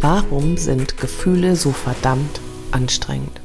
Warum sind Gefühle so verdammt anstrengend?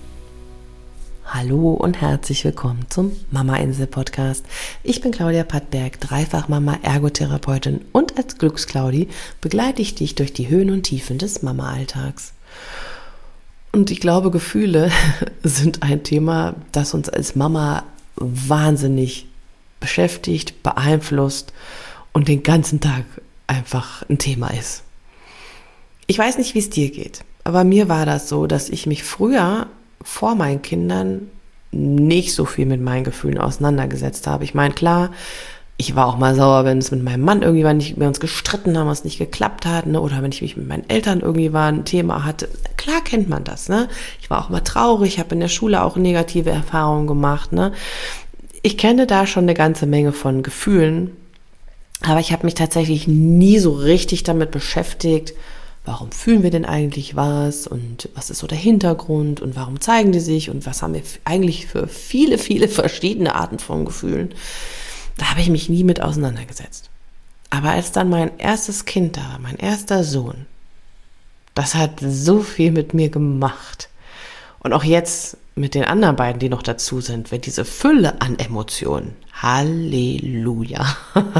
Hallo und herzlich willkommen zum Mama-Insel-Podcast. Ich bin Claudia Pattberg, Dreifach-Mama, Ergotherapeutin und als Glücksclaudi begleite ich dich durch die Höhen und Tiefen des Mama-Alltags. Und ich glaube, Gefühle sind ein Thema, das uns als Mama wahnsinnig beschäftigt, beeinflusst und den ganzen Tag einfach ein Thema ist. Ich weiß nicht, wie es dir geht, aber mir war das so, dass ich mich früher vor meinen Kindern nicht so viel mit meinen Gefühlen auseinandergesetzt habe. Ich meine, klar, ich war auch mal sauer, wenn es mit meinem Mann irgendwie war, nicht, wir uns gestritten haben, was nicht geklappt hat, ne? Oder wenn ich mich mit meinen Eltern irgendwie ein Thema hatte. Klar kennt man das, ne? Ich war auch mal traurig, habe in der Schule auch negative Erfahrungen gemacht, ne? Ich kenne da schon eine ganze Menge von Gefühlen, aber ich habe mich tatsächlich nie so richtig damit beschäftigt, warum fühlen wir denn eigentlich was und was ist so der Hintergrund und warum zeigen die sich und was haben wir eigentlich für viele, viele verschiedene Arten von Gefühlen. Da habe ich mich nie mit auseinandergesetzt. Aber als dann mein erstes Kind da war, mein erster Sohn, das hat so viel mit mir gemacht. Und auch jetzt mit den anderen beiden, die noch dazu sind, wenn diese Fülle an Emotionen, Halleluja.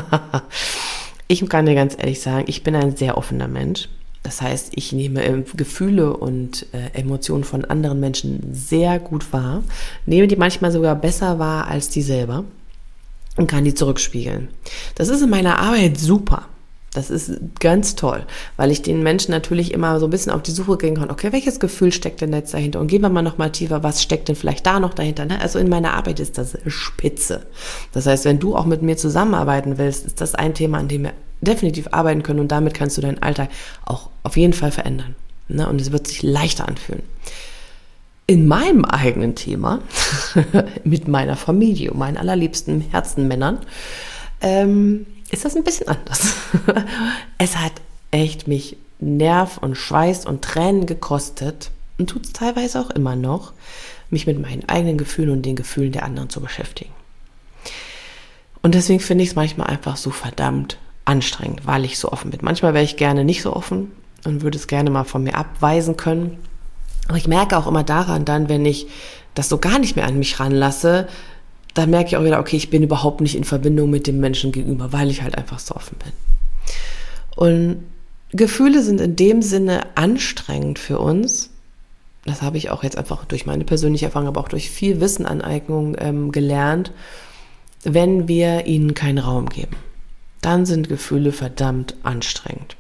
Ich kann dir ganz ehrlich sagen, ich bin ein sehr offener Mensch. Das heißt, ich nehme Gefühle und Emotionen von anderen Menschen sehr gut wahr, nehme die manchmal sogar besser wahr als die selber und kann die zurückspiegeln. Das ist in meiner Arbeit super. Das ist ganz toll, weil ich den Menschen natürlich immer so ein bisschen auf die Suche gehen kann. Okay, welches Gefühl steckt denn jetzt dahinter? Und gehen wir mal noch mal tiefer, was steckt denn vielleicht da noch dahinter? Ne? Also in meiner Arbeit ist das spitze. Das heißt, wenn du auch mit mir zusammenarbeiten willst, ist das ein Thema, an dem wir definitiv arbeiten können und damit kannst du deinen Alltag auch auf jeden Fall verändern. Ne? Und es wird sich leichter anfühlen. In meinem eigenen Thema, mit meiner Familie und meinen allerliebsten Herzenmännern, ist das ein bisschen anders. Es hat echt mich Nerv und Schweiß und Tränen gekostet und tut es teilweise auch immer noch, mich mit meinen eigenen Gefühlen und den Gefühlen der anderen zu beschäftigen. Und deswegen finde ich es manchmal einfach so verdammt anstrengend, weil ich so offen bin. Manchmal wäre ich gerne nicht so offen und würde es gerne mal von mir abweisen können. Aber ich merke auch immer daran dann, wenn ich das so gar nicht mehr an mich ranlasse, dann merke ich auch wieder, okay, ich bin überhaupt nicht in Verbindung mit dem Menschen gegenüber, weil ich halt einfach so offen bin. Und Gefühle sind in dem Sinne anstrengend für uns. Das habe ich auch jetzt einfach durch meine persönliche Erfahrung, aber auch durch viel Wissenaneignung gelernt, wenn wir ihnen keinen Raum geben. Dann sind Gefühle verdammt anstrengend.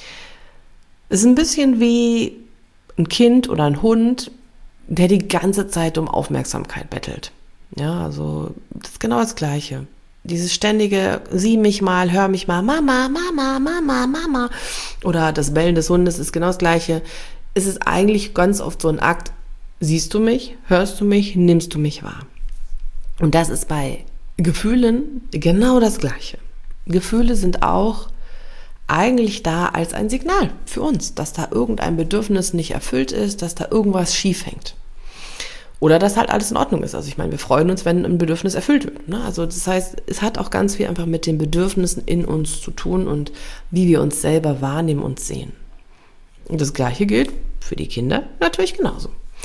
Es ist ein bisschen wie ein Kind oder ein Hund, der die ganze Zeit um Aufmerksamkeit bettelt. Ja, also das ist genau das Gleiche. Dieses ständige, sieh mich mal, hör mich mal, Mama, Mama, Mama, Mama. Oder das Bellen des Hundes ist genau das Gleiche. Es ist eigentlich ganz oft so ein Akt, siehst du mich, hörst du mich, nimmst du mich wahr. Und das ist bei Gefühlen genau das Gleiche. Gefühle sind auch eigentlich da als ein Signal für uns, dass da irgendein Bedürfnis nicht erfüllt ist, dass da irgendwas schief hängt. Oder dass halt alles in Ordnung ist. Also ich meine, wir freuen uns, wenn ein Bedürfnis erfüllt wird. Ne? Also das heißt, es hat auch ganz viel einfach mit den Bedürfnissen in uns zu tun und wie wir uns selber wahrnehmen und sehen. Und das Gleiche gilt für die Kinder natürlich genauso.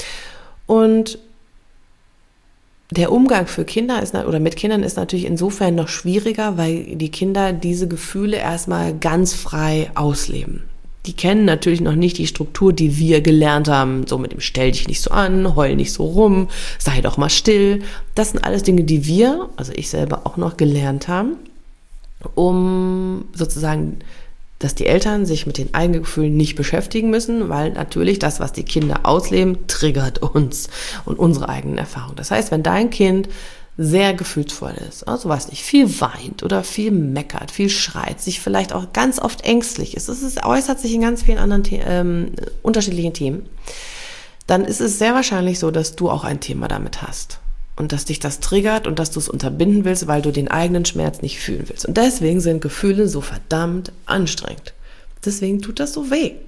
Und der Umgang für Kinder oder mit Kindern ist natürlich insofern noch schwieriger, weil die Kinder diese Gefühle erstmal ganz frei ausleben. Die kennen natürlich noch nicht die Struktur, die wir gelernt haben, so mit dem stell dich nicht so an, heul nicht so rum, sei doch mal still. Das sind alles Dinge, die wir, also ich selber auch noch gelernt haben, um sozusagen, dass die Eltern sich mit den eigenen Gefühlen nicht beschäftigen müssen, weil natürlich das, was die Kinder ausleben, triggert uns und unsere eigenen Erfahrungen. Das heißt, wenn dein Kind sehr gefühlsvoll ist, also weiß nicht, viel weint oder viel meckert, viel schreit, sich vielleicht auch ganz oft ängstlich ist, es äußert sich in ganz vielen anderen unterschiedlichen Themen, dann ist es sehr wahrscheinlich so, dass du auch ein Thema damit hast und dass dich das triggert und dass du es unterbinden willst, weil du den eigenen Schmerz nicht fühlen willst. Und deswegen sind Gefühle so verdammt anstrengend. Deswegen tut das so weh.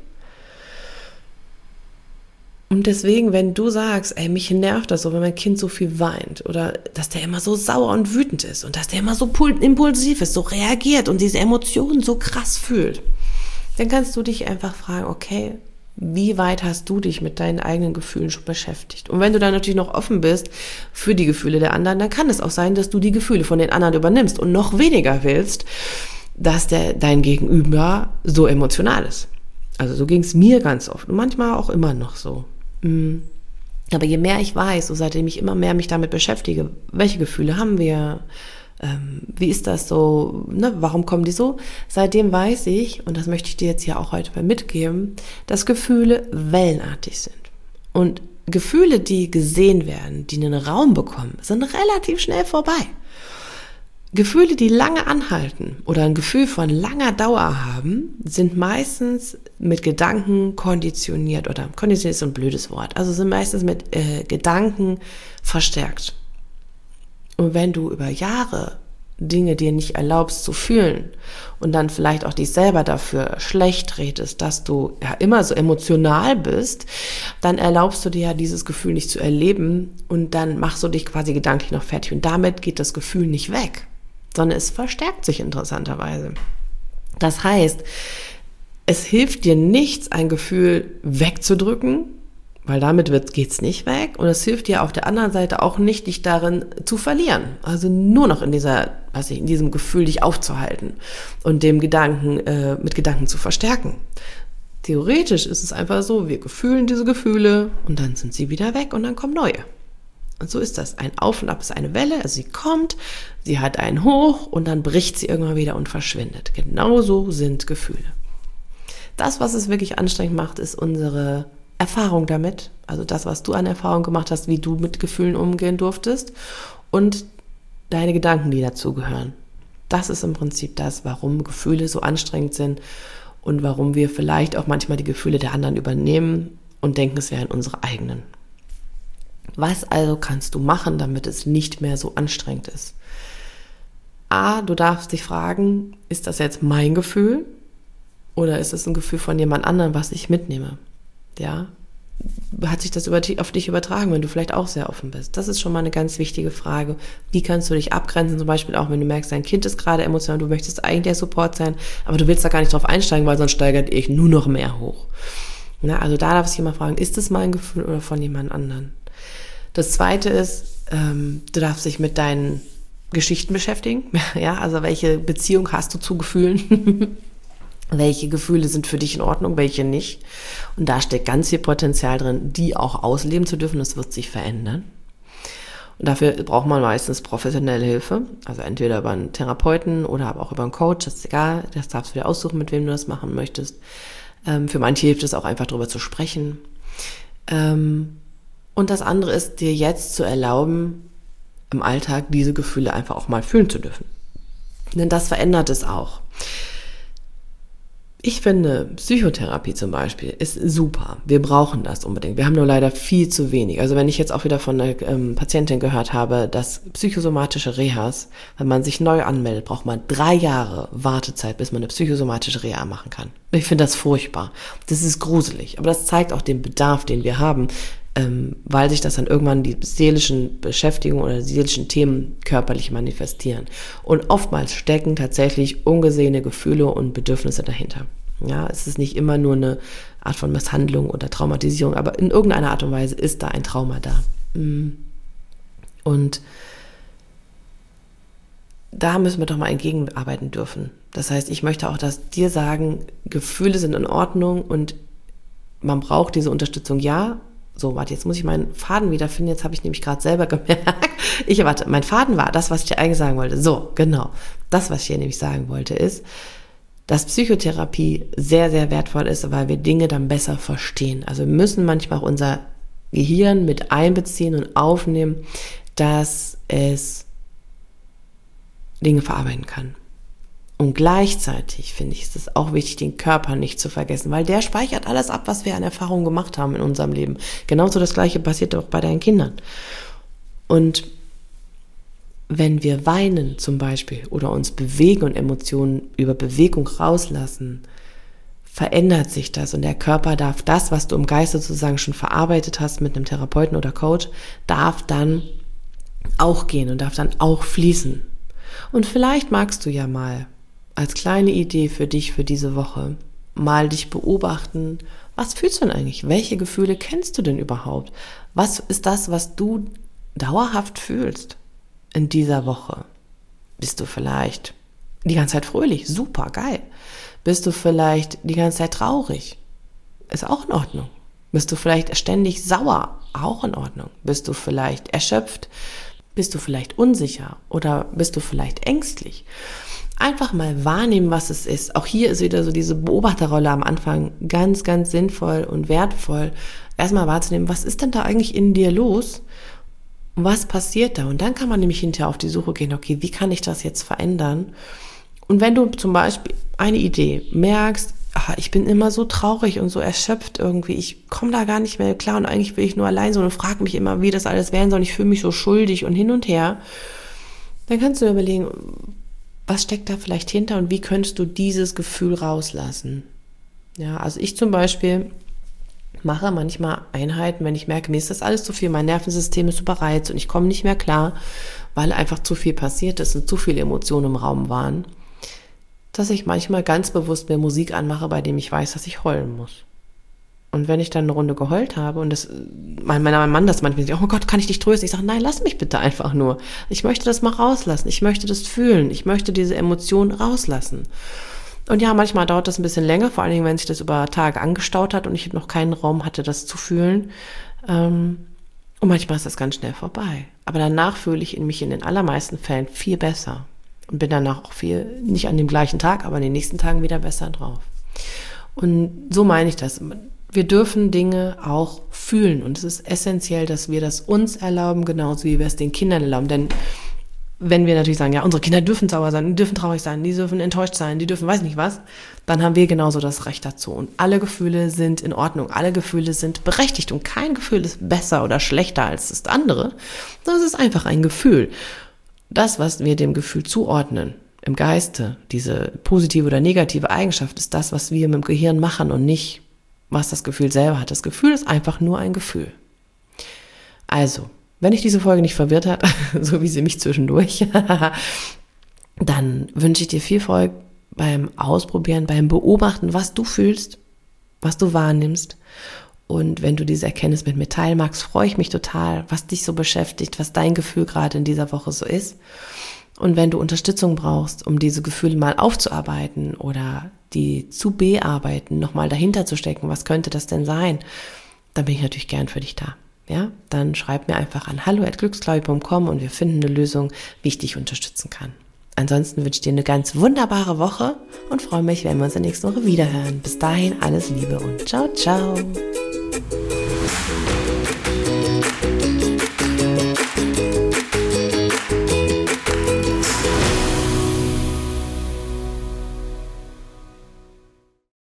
Und deswegen, wenn du sagst, ey, mich nervt das so, wenn mein Kind so viel weint oder dass der immer so sauer und wütend ist und dass der immer so impulsiv ist, so reagiert und diese Emotionen so krass fühlt, dann kannst du dich einfach fragen, okay, Wie weit hast du dich mit deinen eigenen Gefühlen schon beschäftigt? Und wenn du dann natürlich noch offen bist für die Gefühle der anderen, dann kann es auch sein, dass du die Gefühle von den anderen übernimmst und noch weniger willst, dass dein Gegenüber so emotional ist. Also so ging es mir ganz oft und manchmal auch immer noch so. Aber je mehr ich weiß, so seitdem ich immer mehr mich damit beschäftige, welche Gefühle haben wir, wie ist das so, ne? Warum kommen die so? Seitdem weiß ich, und das möchte ich dir jetzt hier auch heute mal mitgeben, dass Gefühle wellenartig sind. Und Gefühle, die gesehen werden, die einen Raum bekommen, sind relativ schnell vorbei. Gefühle, die lange anhalten oder ein Gefühl von langer Dauer haben, sind meistens mit Gedanken konditioniert, oder konditioniert ist so ein blödes Wort, also sind meistens mit Gedanken verstärkt. Und wenn du über Jahre Dinge dir nicht erlaubst zu fühlen und dann vielleicht auch dich selber dafür schlecht redest, dass du ja immer so emotional bist, dann erlaubst du dir ja dieses Gefühl nicht zu erleben und dann machst du dich quasi gedanklich noch fertig. Und damit geht das Gefühl nicht weg, sondern es verstärkt sich interessanterweise. Das heißt, es hilft dir nichts, ein Gefühl wegzudrücken, weil damit geht's nicht weg, und es hilft dir auf der anderen Seite auch nicht, dich darin zu verlieren. Also nur noch in diesem Gefühl dich aufzuhalten und dem Gedanken, mit Gedanken zu verstärken. Theoretisch ist es einfach so, wir fühlen diese Gefühle und dann sind sie wieder weg und dann kommen neue. Und so ist das. Ein Auf und Ab ist eine Welle, also sie kommt, sie hat einen Hoch und dann bricht sie irgendwann wieder und verschwindet. Genauso sind Gefühle. Das, was es wirklich anstrengend macht, ist unsere Erfahrung damit, also das, was du an Erfahrung gemacht hast, wie du mit Gefühlen umgehen durftest, und deine Gedanken, die dazugehören. Das ist im Prinzip das, warum Gefühle so anstrengend sind und warum wir vielleicht auch manchmal die Gefühle der anderen übernehmen und denken, es wären unsere eigenen. Was also kannst du machen, damit es nicht mehr so anstrengend ist? A, du darfst dich fragen, ist das jetzt mein Gefühl oder ist es ein Gefühl von jemand anderem, was ich mitnehme? Ja, hat sich das auf dich übertragen, wenn du vielleicht auch sehr offen bist? Das ist schon mal eine ganz wichtige Frage. Wie kannst du dich abgrenzen? Zum Beispiel auch, wenn du merkst, dein Kind ist gerade emotional, du möchtest eigentlich der Support sein, aber du willst da gar nicht drauf einsteigen, weil sonst steigert ich nur noch mehr hoch. Na, also da darf sich jemand fragen, ist es mein Gefühl oder von jemand anderen? Das Zweite ist, du darfst dich mit deinen Geschichten beschäftigen. Ja, also welche Beziehung hast du zu Gefühlen? Welche Gefühle sind für dich in Ordnung, welche nicht? Und da steckt ganz viel Potenzial drin, die auch ausleben zu dürfen. Das wird sich verändern. Und dafür braucht man meistens professionelle Hilfe. Also entweder über einen Therapeuten oder aber auch über einen Coach. Das ist egal. Das darfst du dir aussuchen, mit wem du das machen möchtest. Für manche hilft es auch einfach, darüber zu sprechen. Und das andere ist, dir jetzt zu erlauben, im Alltag diese Gefühle einfach auch mal fühlen zu dürfen. Denn das verändert es auch. Ich finde, Psychotherapie zum Beispiel ist super. Wir brauchen das unbedingt. Wir haben nur leider viel zu wenig. Also wenn ich jetzt auch wieder von einer Patientin gehört habe, dass psychosomatische Rehas, wenn man sich neu anmeldet, braucht man 3 Jahre Wartezeit, bis man eine psychosomatische Reha machen kann. Ich finde das furchtbar. Das ist gruselig. Aber das zeigt auch den Bedarf, den wir haben, weil sich das dann irgendwann die seelischen Beschäftigungen oder die seelischen Themen körperlich manifestieren. Und oftmals stecken tatsächlich ungesehene Gefühle und Bedürfnisse dahinter. Ja, es ist nicht immer nur eine Art von Misshandlung oder Traumatisierung, aber in irgendeiner Art und Weise ist da ein Trauma da. Und da müssen wir doch mal entgegenarbeiten dürfen. Das heißt, ich möchte auch dir sagen, Gefühle sind in Ordnung und man braucht diese Unterstützung, ja. So, warte, jetzt muss ich meinen Faden wiederfinden. Jetzt habe ich nämlich gerade selber gemerkt. Mein Faden war das, was ich dir eigentlich sagen wollte. So, genau. Das, was ich dir nämlich sagen wollte, ist, dass Psychotherapie sehr, sehr wertvoll ist, weil wir Dinge dann besser verstehen. Also wir müssen manchmal auch unser Gehirn mit einbeziehen und aufnehmen, dass es Dinge verarbeiten kann. Und gleichzeitig, finde ich, ist es auch wichtig, den Körper nicht zu vergessen, weil der speichert alles ab, was wir an Erfahrungen gemacht haben in unserem Leben. Genauso das Gleiche passiert auch bei deinen Kindern. Und wenn wir weinen zum Beispiel oder uns bewegen und Emotionen über Bewegung rauslassen, verändert sich das und der Körper darf das, was du im Geiste sozusagen schon verarbeitet hast mit einem Therapeuten oder Coach, darf dann auch gehen und darf dann auch fließen. Und vielleicht magst du ja mal als kleine Idee für dich für diese Woche mal dich beobachten, was fühlst du denn eigentlich? Welche Gefühle kennst du denn überhaupt? Was ist das, was du dauerhaft fühlst in dieser Woche? Bist du vielleicht die ganze Zeit fröhlich? Super, geil. Bist du vielleicht die ganze Zeit traurig? Ist auch in Ordnung. Bist du vielleicht ständig sauer? Auch in Ordnung. Bist du vielleicht erschöpft? Bist du vielleicht unsicher? Oder bist du vielleicht ängstlich? Einfach mal wahrnehmen, was es ist. Auch hier ist wieder so diese Beobachterrolle am Anfang ganz, ganz sinnvoll und wertvoll. Erstmal wahrzunehmen, was ist denn da eigentlich in dir los? Was passiert da? Und dann kann man nämlich hinterher auf die Suche gehen, okay, wie kann ich das jetzt verändern? Und wenn du zum Beispiel eine Idee merkst, ich bin immer so traurig und so erschöpft irgendwie, ich komme da gar nicht mehr klar und eigentlich will ich nur allein sein und frage mich immer, wie das alles werden soll und ich fühle mich so schuldig und hin und her, dann kannst du dir überlegen, was steckt da vielleicht hinter und wie könntest du dieses Gefühl rauslassen? Ja, also ich zum Beispiel mache manchmal Einheiten, wenn ich merke, mir ist das alles zu viel, mein Nervensystem ist überreizt und ich komme nicht mehr klar, weil einfach zu viel passiert ist und zu viele Emotionen im Raum waren, dass ich manchmal ganz bewusst mir Musik anmache, bei dem ich weiß, dass ich heulen muss. Und wenn ich dann eine Runde geheult habe und mein Mann das manchmal sagt, oh Gott, kann ich dich trösten? Ich sage, nein, lass mich bitte einfach nur. Ich möchte das mal rauslassen. Ich möchte das fühlen. Ich möchte diese Emotion rauslassen. Und ja, manchmal dauert das ein bisschen länger, vor allen Dingen, wenn sich das über Tage angestaut hat und ich noch keinen Raum hatte, das zu fühlen. Und manchmal ist das ganz schnell vorbei. Aber danach fühle ich mich in den allermeisten Fällen viel besser. Und bin danach auch nicht an dem gleichen Tag, aber an den nächsten Tagen wieder besser drauf. Und so meine ich das. Wir dürfen Dinge auch fühlen. Und es ist essentiell, dass wir das uns erlauben, genauso wie wir es den Kindern erlauben. Denn wenn wir natürlich sagen, ja, unsere Kinder dürfen sauer sein, die dürfen traurig sein, die dürfen enttäuscht sein, die dürfen weiß nicht was, dann haben wir genauso das Recht dazu. Und alle Gefühle sind in Ordnung, alle Gefühle sind berechtigt. Und kein Gefühl ist besser oder schlechter als das andere, sondern es ist einfach ein Gefühl. Das, was wir dem Gefühl zuordnen, im Geiste, diese positive oder negative Eigenschaft, ist das, was wir mit dem Gehirn machen und nicht, was das Gefühl selber hat. Das Gefühl ist einfach nur ein Gefühl. Also, wenn dich diese Folge nicht verwirrt hat, so wie sie mich zwischendurch, dann wünsche ich dir viel Erfolg beim Ausprobieren, beim Beobachten, was du fühlst, was du wahrnimmst. Und wenn du diese Erkenntnis mit mir teilen magst, freue ich mich total, was dich so beschäftigt, was dein Gefühl gerade in dieser Woche so ist. Und wenn du Unterstützung brauchst, um diese Gefühle mal aufzuarbeiten oder die zu bearbeiten, nochmal dahinter zu stecken, was könnte das denn sein, dann bin ich natürlich gern für dich da. Ja, dann schreib mir einfach an hallo@glücksklaudi.com und wir finden eine Lösung, wie ich dich unterstützen kann. Ansonsten wünsche ich dir eine ganz wunderbare Woche und freue mich, wenn wir uns in der nächsten Woche wiederhören. Bis dahin alles Liebe und ciao, ciao.